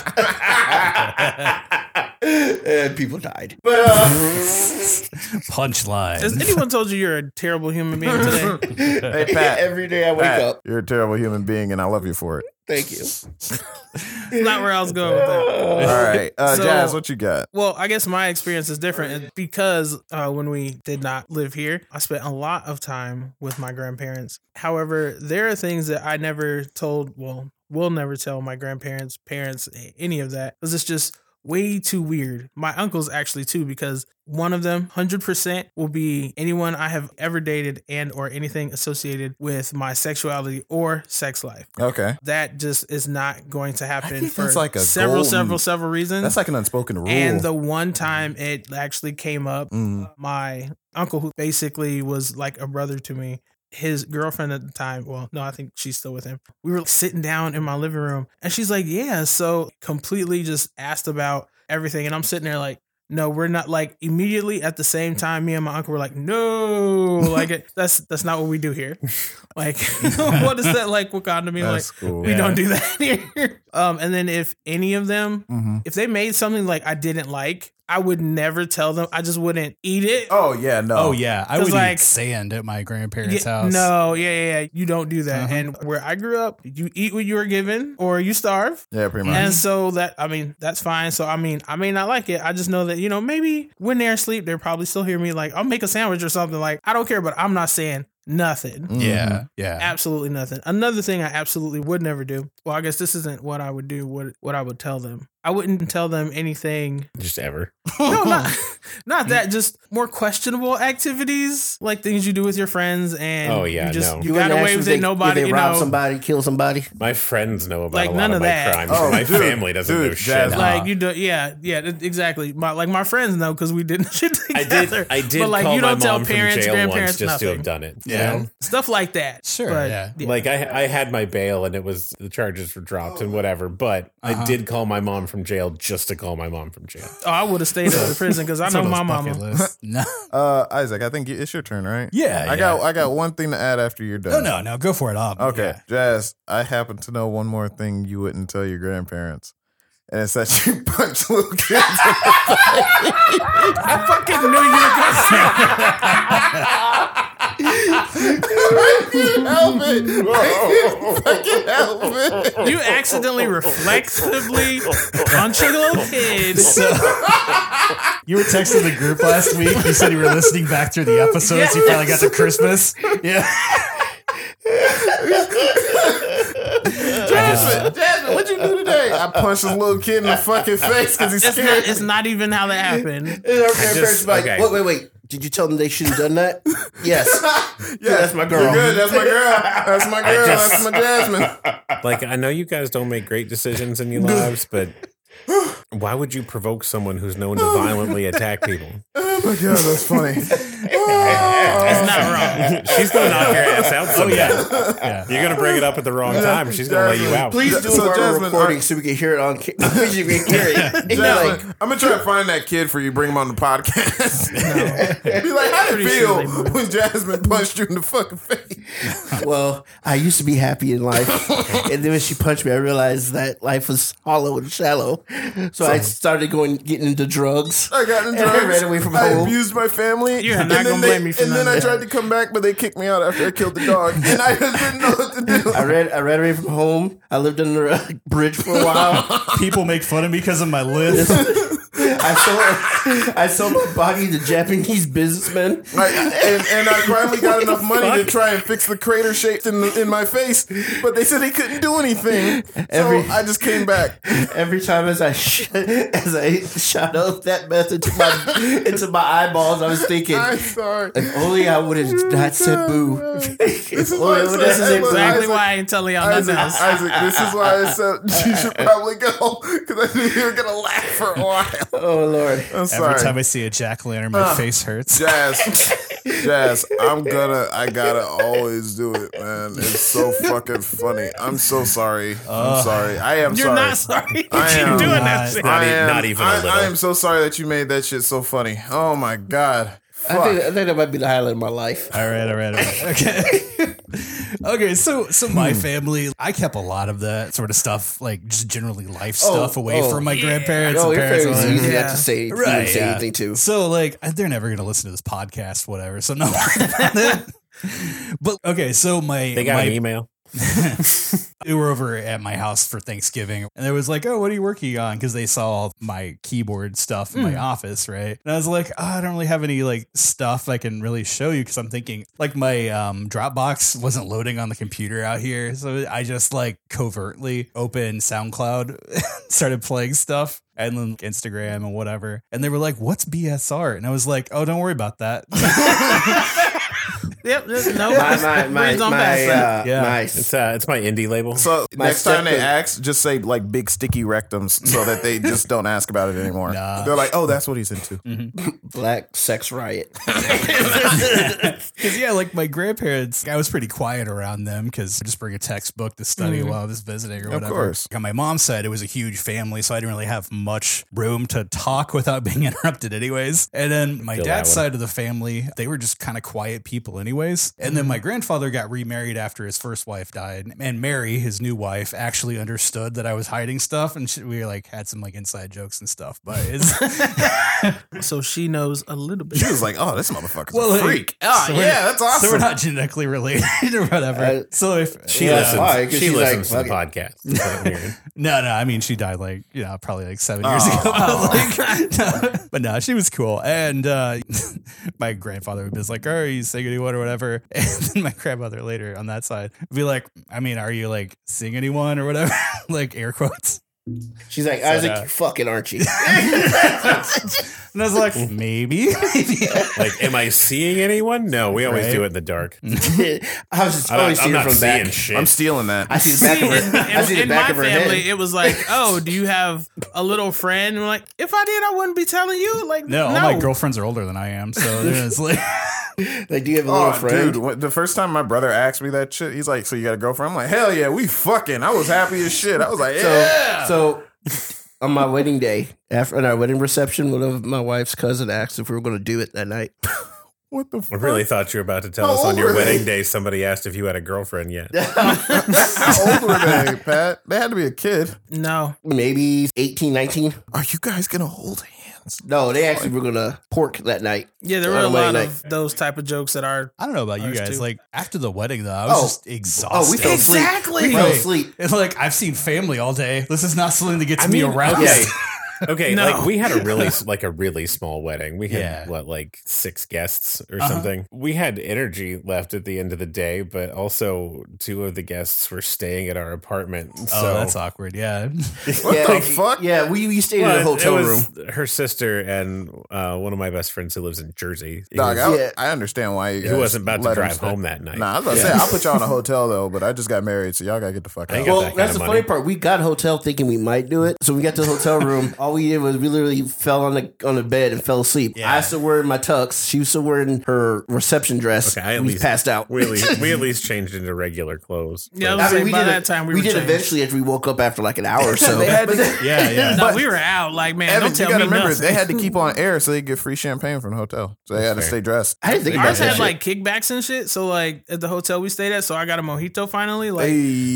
[SPEAKER 3] And people died. But
[SPEAKER 1] punchline.
[SPEAKER 5] has anyone told you you're a terrible human being today?
[SPEAKER 4] Hey, Pat.
[SPEAKER 3] Every day I wake up.
[SPEAKER 4] You're a terrible human being, and I love you for it.
[SPEAKER 3] Thank you.
[SPEAKER 5] Not where I was going with that.
[SPEAKER 4] All right.
[SPEAKER 5] So-
[SPEAKER 4] Jazz, what you got?
[SPEAKER 5] Well, I guess my experience is different because when we did not live here, I spent a lot of time with my grandparents. However, there are things that I never told, will never tell my grandparents, parents, any of that, because it's just way too weird. My uncles actually too, because one of them 100% will be anyone I have ever dated and or anything associated with my sexuality or sex life.
[SPEAKER 4] Okay.
[SPEAKER 5] That just is not going to happen for
[SPEAKER 4] that's like a
[SPEAKER 5] several
[SPEAKER 4] golden-
[SPEAKER 5] reasons.
[SPEAKER 4] That's like an unspoken rule.
[SPEAKER 5] And the one time it actually came up, my uncle, who basically was like a brother to me, his girlfriend at the time, well, no, I think she's still with him. We were sitting down in my living room and she's like, yeah, so completely just asked about everything. And I'm sitting there like, no, we're not. Like immediately at the same time, me and my uncle were like, no, like that's not what we do here. Like, what is that like? Wakanda me?
[SPEAKER 4] That's
[SPEAKER 5] like,
[SPEAKER 4] cool.
[SPEAKER 5] we don't do that here. And then if any of them, if they made something like I didn't like, I would never tell them. I just wouldn't eat it.
[SPEAKER 4] Oh yeah, no.
[SPEAKER 1] Oh yeah, I would
[SPEAKER 5] like,
[SPEAKER 1] eat sand at my grandparents' house.
[SPEAKER 5] No, yeah. You don't do that. And where I grew up, you eat what you were given or you starve.
[SPEAKER 4] Yeah, pretty much.
[SPEAKER 5] And so that's fine. So I may not like it. I just know that, maybe when they're asleep, they'll probably still hear me like, I'll make a sandwich or something. Like, I don't care, but I'm not saying nothing.
[SPEAKER 1] Yeah.
[SPEAKER 5] Absolutely nothing. Another thing I absolutely would never do. Well, I guess this isn't what I would do, what I would tell them. I wouldn't tell them anything.
[SPEAKER 2] Just ever.
[SPEAKER 5] No, not that. Just more questionable activities, like things you do with your friends, and you got away with it. Nobody,
[SPEAKER 3] rob somebody, kill somebody.
[SPEAKER 2] My friends know about like a lot of my crimes. My family doesn't know shit.
[SPEAKER 5] Like you do, yeah, exactly. My friends know because we did shit together.
[SPEAKER 2] I did.
[SPEAKER 5] But like
[SPEAKER 2] call
[SPEAKER 5] you don't
[SPEAKER 2] my
[SPEAKER 5] tell
[SPEAKER 2] mom
[SPEAKER 5] parents,
[SPEAKER 2] from jail
[SPEAKER 5] grandparents,
[SPEAKER 2] once just
[SPEAKER 5] nothing.
[SPEAKER 2] to have done it.
[SPEAKER 5] Yeah, stuff like that.
[SPEAKER 1] Sure.
[SPEAKER 5] But,
[SPEAKER 2] Like I had my bail and it was the charges were dropped and whatever. But I did call my mom from jail just to call my mom from jail.
[SPEAKER 5] Oh, I would have stayed at the prison because I know my mama.
[SPEAKER 1] No.
[SPEAKER 4] Isaac, I think it's your turn, right?
[SPEAKER 1] Yeah.
[SPEAKER 4] I got one thing to add after you're done.
[SPEAKER 1] No, go for it.
[SPEAKER 4] Okay, Jazz, I happen to know one more thing you wouldn't tell your grandparents. And it's that you punch little kids in the face.
[SPEAKER 5] I fucking knew you were going to say
[SPEAKER 4] I can't help it. I can't help it.
[SPEAKER 5] You accidentally reflexively punching little kids.
[SPEAKER 1] So, you were texting the group last week. You said you were listening back through the episodes. You finally got to Christmas. Yeah.
[SPEAKER 4] Jasmine, what'd you do today? I punched this little kid in the fucking face because he's scared.
[SPEAKER 5] It's not even how that happened.
[SPEAKER 3] Wait. Did you tell them they shouldn't have done that? Yes. Yeah, that's my girl.
[SPEAKER 4] You're good. That's my girl. That's my girl. That's my Jasmine.
[SPEAKER 2] Like, I know you guys don't make great decisions in your lives, but why would you provoke someone who's known to violently attack people?
[SPEAKER 4] Oh my God, that's funny.
[SPEAKER 5] It's not wrong.
[SPEAKER 2] She's going to knock your ass out someday. Yeah. You're going to bring it up at the wrong time. She's going to lay you out.
[SPEAKER 3] Please do a recording so we can hear it on camera.
[SPEAKER 4] Jasmine, I'm going to try to find that kid for you, bring him on the podcast. Be like, how did it feel when Jasmine punched you in the fucking face?
[SPEAKER 3] Well, I used to be happy in life. And then when she punched me, I realized that life was hollow and shallow. So I started getting into drugs.
[SPEAKER 4] I got into drugs.
[SPEAKER 3] I ran away from home.
[SPEAKER 4] I abused my family.
[SPEAKER 5] You're not going to blame me for that.
[SPEAKER 4] And then I tried to come back, but they kicked me out after I killed the dog. And I just didn't know what to do.
[SPEAKER 3] I ran away from home. I lived under a bridge for a while.
[SPEAKER 1] People make fun of me because of my lisp.
[SPEAKER 3] I sold my body to Japanese businessmen.
[SPEAKER 4] And I finally got enough money to try and fix the crater shape in my face, but they said they couldn't do anything. So I just came back.
[SPEAKER 3] Every time as I shot up that meth into my eyeballs, I was thinking,
[SPEAKER 4] I'm sorry.
[SPEAKER 3] If only I would have not said boo.
[SPEAKER 5] This is exactly why I ain't telling y'all nothing else.
[SPEAKER 4] Isaac, this is why I said you should probably go, because I knew you were going to laugh for a while.
[SPEAKER 3] Oh, Lord.
[SPEAKER 4] I'm sorry.
[SPEAKER 1] Every time I see a jack-o'-lantern, my face hurts.
[SPEAKER 4] Jazz, I gotta always do it, man. It's so fucking funny. I'm so sorry. I'm sorry. I am
[SPEAKER 5] You're
[SPEAKER 4] sorry.
[SPEAKER 5] not sorry. You
[SPEAKER 4] I
[SPEAKER 5] keep
[SPEAKER 4] am
[SPEAKER 5] doing that shit.
[SPEAKER 2] Not even a little.
[SPEAKER 4] I am so sorry that you made that shit so funny. Oh, my God.
[SPEAKER 3] I think that might be the highlight of my life.
[SPEAKER 1] All right. Okay. Okay, so my family, I kept a lot of that sort of stuff, like just generally life stuff away from my grandparents.
[SPEAKER 3] Oh,
[SPEAKER 1] and
[SPEAKER 3] your
[SPEAKER 1] parents.
[SPEAKER 3] family's easy not to say,
[SPEAKER 1] right,
[SPEAKER 3] say anything to.
[SPEAKER 1] So like, they're never going to listen to this podcast, whatever. So no worry about it. But okay, so
[SPEAKER 2] they got an email.
[SPEAKER 1] They were over at my house for Thanksgiving and they was like, oh, what are you working on? Because they saw all my keyboard stuff in my office, right? And I was like, oh, I don't really have any like stuff I can really show you because I'm thinking like my Dropbox wasn't loading on the computer out here. So I just like covertly opened SoundCloud, started playing stuff. And then Instagram and whatever. And they were like, what's BSR? And I was like, oh, don't worry about that.
[SPEAKER 5] Yep. No.
[SPEAKER 3] Nice.
[SPEAKER 2] It's my indie label.
[SPEAKER 4] So next time they ask, just say like big sticky rectums so that they just don't ask about it anymore.
[SPEAKER 1] Nah.
[SPEAKER 4] They're like, oh, that's what he's into.
[SPEAKER 1] Mm-hmm.
[SPEAKER 3] Black sex riot.
[SPEAKER 1] Because like my grandparents, I was pretty quiet around them because I just bring a textbook to study while I was visiting or whatever.
[SPEAKER 4] Of course.
[SPEAKER 1] On my mom's side, it was a huge family, so I didn't really have much room to talk without being interrupted anyways. And then my dad's side of the family, they were just kind of quiet people anyways. And then my grandfather got remarried after his first wife died. And Mary, his new wife, actually understood that I was hiding stuff. And we like had some like inside jokes and stuff. But it's
[SPEAKER 5] so she knows a little bit.
[SPEAKER 4] She was like, oh, this motherfucker's a freak. Oh, so yeah, that's awesome.
[SPEAKER 1] So we're not genetically related or whatever. So if
[SPEAKER 2] she listens to the podcast.
[SPEAKER 1] No, I mean, she died like, probably like 7 years ago. But no, she was cool. And my grandfather would be like, are you saying anyone or whatever? And then my grandmother later on that side would be like, I mean, are you like seeing anyone or whatever? Like air quotes.
[SPEAKER 3] She's like, Isaac, you fucking aren't you?
[SPEAKER 1] And I was like, maybe.
[SPEAKER 2] Like, am I seeing anyone? No, we always do it in the dark.
[SPEAKER 3] I was just always seeing her from the back.
[SPEAKER 2] Shit.
[SPEAKER 4] I'm stealing that.
[SPEAKER 3] I see the back of her. I see the back of her head.
[SPEAKER 5] It was like, oh, do you have a little friend? And we're like, if I did, I wouldn't be telling you. Like,
[SPEAKER 1] no, all my girlfriends are older than I am, so it's like,
[SPEAKER 3] like, do you have a little friend?
[SPEAKER 4] Dude, the first time my brother asked me that shit, he's like, "So you got a girlfriend?" I'm like, "Hell yeah, we fucking." I was happy as shit. I was like, "Yeah."
[SPEAKER 3] So on my wedding day, after our wedding reception, one of my wife's cousin asked if we were going to do it that night.
[SPEAKER 4] What the fuck?
[SPEAKER 2] I really thought you were about to tell us on your wedding day somebody asked if you had a girlfriend yet.
[SPEAKER 4] How old were they, Pat? They had to be a kid.
[SPEAKER 5] No.
[SPEAKER 3] Maybe 18, 19.
[SPEAKER 4] Are you guys going to hold hands?
[SPEAKER 3] No, they actually were going to pork that night.
[SPEAKER 5] Yeah, there were a lot of those type of jokes that are.
[SPEAKER 1] I don't know about you guys. Too. Like, after the wedding, though, I was just exhausted.
[SPEAKER 3] Oh, we fell asleep.
[SPEAKER 5] Exactly.
[SPEAKER 3] We fell asleep.
[SPEAKER 1] It's like, I've seen family all day. This is not something that gets me aroused.
[SPEAKER 2] Okay,
[SPEAKER 5] No.
[SPEAKER 2] like we had a really small wedding. We had like 6 guests or something. We had energy left at the end of the day, but also 2 of the guests were staying at our apartment. So
[SPEAKER 1] that's awkward. Yeah.
[SPEAKER 4] What the fuck?
[SPEAKER 3] Yeah, we stayed in a hotel room.
[SPEAKER 2] Her sister and one of my best friends who lives in Jersey.
[SPEAKER 4] Dog, I understand why you guys
[SPEAKER 2] who wasn't about to drive home that night.
[SPEAKER 4] Nah, I was about to say I'll put y'all in a hotel though, but I just got married, so y'all gotta get the fuck out.
[SPEAKER 3] Well, that's the funny part. We got a hotel thinking we might do it, so we got to the hotel room. All we did was we literally fell on the bed and fell asleep. Yeah. I was still wearing my tux. She was still wearing her reception dress. Okay, we passed out.
[SPEAKER 2] We at least changed into regular clothes.
[SPEAKER 5] Yeah, by that time we
[SPEAKER 3] did eventually as we woke up after like an hour or so.
[SPEAKER 5] No, we were out. Like, man,
[SPEAKER 4] Evan,
[SPEAKER 5] don't tell
[SPEAKER 4] you gotta
[SPEAKER 5] me
[SPEAKER 4] remember,
[SPEAKER 5] nothing.
[SPEAKER 4] They had to keep on air so they could get free champagne from the hotel. So they had to stay dressed.
[SPEAKER 3] I didn't think about
[SPEAKER 5] Ours
[SPEAKER 3] that
[SPEAKER 5] had
[SPEAKER 3] shit.
[SPEAKER 5] like kickbacks and shit. So like at the hotel we stayed at, so I got a mojito finally. Like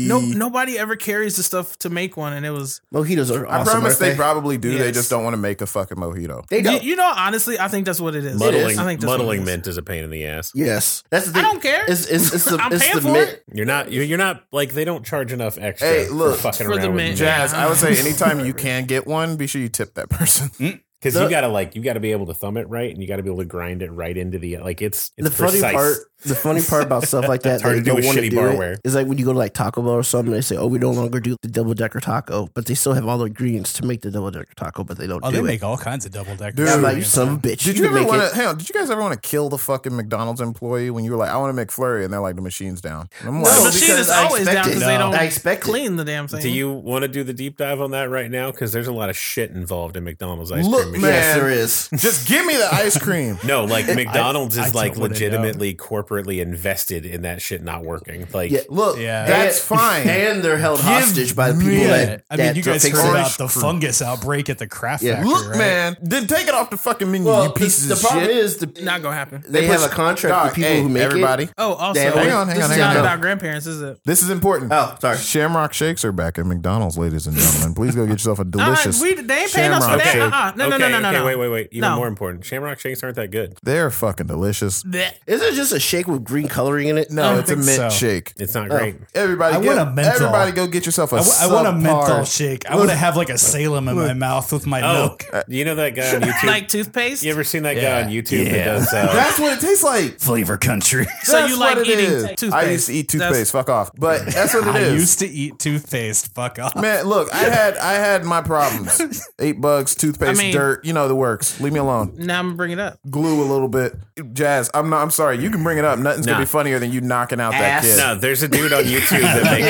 [SPEAKER 5] nobody ever carries the stuff to make one, and it was
[SPEAKER 3] mojitos are awesome.
[SPEAKER 4] I promise they probably do. Yes. They just don't want to make a fucking mojito.
[SPEAKER 3] They don't.
[SPEAKER 5] You know, honestly, I think that's what it is.
[SPEAKER 2] Muddling mint is a pain in the ass.
[SPEAKER 3] Yes, that's the thing.
[SPEAKER 5] I don't care.
[SPEAKER 3] It's the
[SPEAKER 5] for
[SPEAKER 3] mint.
[SPEAKER 5] it.
[SPEAKER 2] You're not like they don't charge enough extra.
[SPEAKER 4] Hey, look,
[SPEAKER 2] for fucking
[SPEAKER 5] for
[SPEAKER 2] around
[SPEAKER 5] the
[SPEAKER 2] with
[SPEAKER 5] mint.
[SPEAKER 4] Jazz, I would say anytime you can get one, be sure you tip that person.
[SPEAKER 2] Because you gotta be able to thumb it right, and you gotta be able to grind it right into the it's
[SPEAKER 3] the funny
[SPEAKER 2] precise.
[SPEAKER 3] part. The funny part about stuff like that,
[SPEAKER 2] hard
[SPEAKER 3] they
[SPEAKER 2] to do
[SPEAKER 3] don't
[SPEAKER 2] with
[SPEAKER 3] want to
[SPEAKER 2] shitty
[SPEAKER 3] do
[SPEAKER 2] barware.
[SPEAKER 3] it. Is like when you go to like Taco Bell or something, they say, "Oh, we no longer do the double decker taco," but they still have all the ingredients to make the double decker taco, but they don't.
[SPEAKER 1] Oh,
[SPEAKER 3] do
[SPEAKER 1] they
[SPEAKER 3] it.
[SPEAKER 1] make all kinds of double decker.
[SPEAKER 3] Yeah, I'm like, you son of a bitch.
[SPEAKER 4] Did you ever want to? Hang on, did you guys ever want to kill the fucking McDonald's employee when you were like, "I want to McFlurry," and they're like, "The machine's down." I'm like,
[SPEAKER 5] The machine is always down because they don't
[SPEAKER 3] I expect
[SPEAKER 5] clean the damn thing.
[SPEAKER 2] Do you want to do the deep dive on that right now? Because there's a lot of shit involved in McDonald's ice cream.
[SPEAKER 4] Look,
[SPEAKER 2] machine.
[SPEAKER 4] man,
[SPEAKER 3] Yes, there is.
[SPEAKER 4] just give me the ice cream.
[SPEAKER 2] No, like McDonald's is like
[SPEAKER 1] don't wanna
[SPEAKER 2] legitimately corporately invested in that shit not working. Like,
[SPEAKER 4] Look, that's fine.
[SPEAKER 3] And they're held hostage by the people that.
[SPEAKER 1] I mean, you guys
[SPEAKER 3] fix
[SPEAKER 1] heard
[SPEAKER 3] it.
[SPEAKER 1] about the fungus outbreak at the Kraft factory,
[SPEAKER 4] Look,
[SPEAKER 1] right?
[SPEAKER 4] man, then take it off the fucking menu,
[SPEAKER 3] Well,
[SPEAKER 4] you pieces
[SPEAKER 3] the
[SPEAKER 4] of
[SPEAKER 3] problem
[SPEAKER 4] shit.
[SPEAKER 3] is
[SPEAKER 5] Not gonna happen.
[SPEAKER 3] they have a contract with people who make
[SPEAKER 4] everybody.
[SPEAKER 3] it.
[SPEAKER 5] Oh, also,
[SPEAKER 3] Hang
[SPEAKER 4] on,
[SPEAKER 5] this
[SPEAKER 4] hang
[SPEAKER 5] is
[SPEAKER 4] on,
[SPEAKER 5] not
[SPEAKER 4] hang on.
[SPEAKER 5] about grandparents, is it?
[SPEAKER 4] This is important.
[SPEAKER 3] Oh, sorry.
[SPEAKER 4] Shamrock Shakes are back at McDonald's, ladies and gentlemen. Please go get yourself a delicious.
[SPEAKER 5] They ain't paying us for
[SPEAKER 4] Shamrock
[SPEAKER 5] that.
[SPEAKER 4] Shake.
[SPEAKER 5] No.
[SPEAKER 2] Wait. Even more important, Shamrock Shakes aren't that good.
[SPEAKER 4] They're fucking delicious.
[SPEAKER 5] Blech.
[SPEAKER 3] Is it just a shake with green coloring in it?
[SPEAKER 4] No,
[SPEAKER 1] I
[SPEAKER 4] it's a
[SPEAKER 1] think
[SPEAKER 4] mint
[SPEAKER 1] so.
[SPEAKER 4] shake.
[SPEAKER 2] It's not great.
[SPEAKER 4] Everybody,
[SPEAKER 1] I want a menthol.
[SPEAKER 4] Everybody, go get yourself a.
[SPEAKER 1] I want a
[SPEAKER 4] subpar-
[SPEAKER 1] menthol shake. I want to have like a Salem in my mouth with my milk.
[SPEAKER 2] You know that guy on YouTube?
[SPEAKER 5] Like toothpaste?
[SPEAKER 2] You ever seen that guy on YouTube
[SPEAKER 1] Yeah.
[SPEAKER 2] that does?
[SPEAKER 4] That's what it tastes like.
[SPEAKER 1] Flavor country.
[SPEAKER 5] So
[SPEAKER 4] That's
[SPEAKER 5] you like
[SPEAKER 4] what it
[SPEAKER 5] eating
[SPEAKER 4] is.
[SPEAKER 5] toothpaste?
[SPEAKER 4] I used to eat toothpaste. Fuck off. But that's what it
[SPEAKER 1] I
[SPEAKER 4] is.
[SPEAKER 1] used to eat toothpaste. Fuck off.
[SPEAKER 4] Man, look, I had my problems. 8 bugs, toothpaste, dirt. You know the works. Leave me alone.
[SPEAKER 5] Now I'm gonna bring it up.
[SPEAKER 4] Glue a little bit. Jazz, I'm sorry. You can bring it up. Nothing's gonna
[SPEAKER 2] Nah.
[SPEAKER 4] be funnier than you knocking out that kid.
[SPEAKER 2] No, there's a dude on YouTube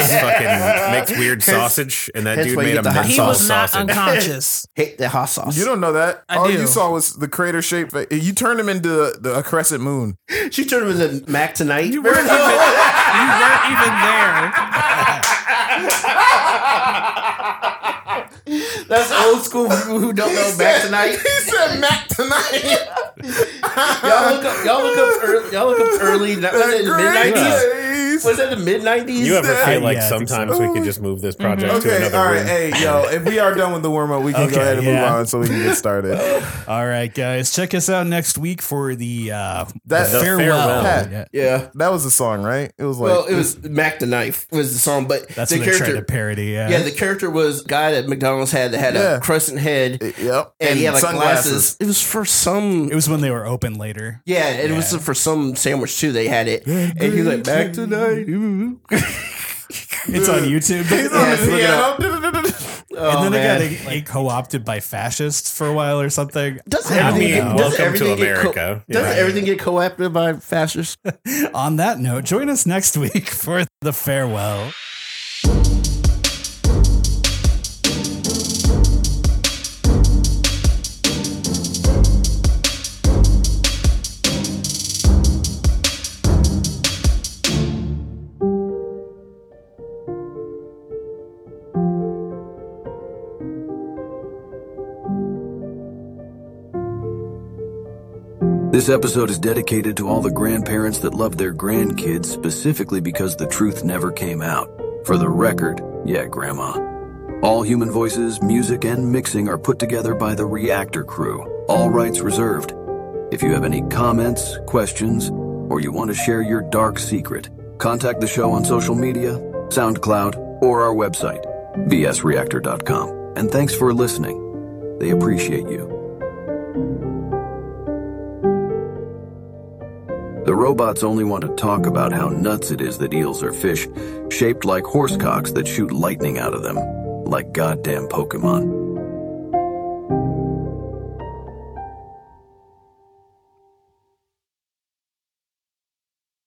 [SPEAKER 2] that makes weird sausage, and that
[SPEAKER 3] Hence
[SPEAKER 2] dude
[SPEAKER 3] why you
[SPEAKER 2] made
[SPEAKER 3] get
[SPEAKER 2] a
[SPEAKER 3] the hot
[SPEAKER 5] He
[SPEAKER 2] menthol
[SPEAKER 5] was not
[SPEAKER 2] sausage.
[SPEAKER 5] unconscious.
[SPEAKER 3] Hate the hot sauce.
[SPEAKER 4] You don't know that.
[SPEAKER 5] I
[SPEAKER 4] All
[SPEAKER 5] do.
[SPEAKER 4] you saw was the crater shape. You turned him into a crescent moon.
[SPEAKER 3] She turned him into Mac tonight.
[SPEAKER 5] You weren't even there.
[SPEAKER 3] That's old school people who don't know Mac tonight.
[SPEAKER 4] He said Mac tonight.
[SPEAKER 3] Y'all look up early. Was it the mid 90s? Was it the mid 90s?
[SPEAKER 2] You ever feel like
[SPEAKER 1] Yeah, I think
[SPEAKER 2] sometimes we could just move this project to
[SPEAKER 4] Okay,
[SPEAKER 2] another
[SPEAKER 4] all right.
[SPEAKER 2] room?
[SPEAKER 4] Hey, yo, if we are done with the warm up, we can go
[SPEAKER 1] Okay,
[SPEAKER 4] ahead and move
[SPEAKER 1] yeah.
[SPEAKER 4] on so we can get started.
[SPEAKER 1] All right, guys. Check us out next week for the
[SPEAKER 4] The
[SPEAKER 1] farewell.
[SPEAKER 4] Pat,
[SPEAKER 3] Yeah.
[SPEAKER 4] that was the song, right? It was like,
[SPEAKER 3] Well, it was Mac the Knife was the song, but
[SPEAKER 1] That's
[SPEAKER 3] the
[SPEAKER 1] what they tried
[SPEAKER 3] character.
[SPEAKER 1] to parody.
[SPEAKER 3] Yeah, the character was a guy that McDonald's had that had
[SPEAKER 4] Yeah.
[SPEAKER 3] a crescent head,
[SPEAKER 4] yep,
[SPEAKER 3] and he had like
[SPEAKER 4] sunglasses.
[SPEAKER 3] glasses. It was for some.
[SPEAKER 1] It was when they were open later.
[SPEAKER 3] Yeah, and it was for some sandwich too. They had it, and he was like, "Back tonight."
[SPEAKER 1] It's on YouTube.
[SPEAKER 4] He's on the
[SPEAKER 3] look it
[SPEAKER 4] piano.
[SPEAKER 1] and then it got co-opted by fascists for a while or something.
[SPEAKER 3] Does everything get co-opted by fascists?
[SPEAKER 1] On that note, join us next week for the farewell.
[SPEAKER 6] This episode is dedicated to all the grandparents that love their grandkids specifically because the truth never came out. For the record, yeah, Grandma. All human voices, music, and mixing are put together by the Reactor crew. All rights reserved. If you have any comments, questions, or you want to share your dark secret, contact the show on social media, SoundCloud, or our website, vsreactor.com. And thanks for listening. They appreciate you. The robots only want to talk about how nuts it is that eels are fish, shaped like horsecocks that shoot lightning out of them, like goddamn Pokemon.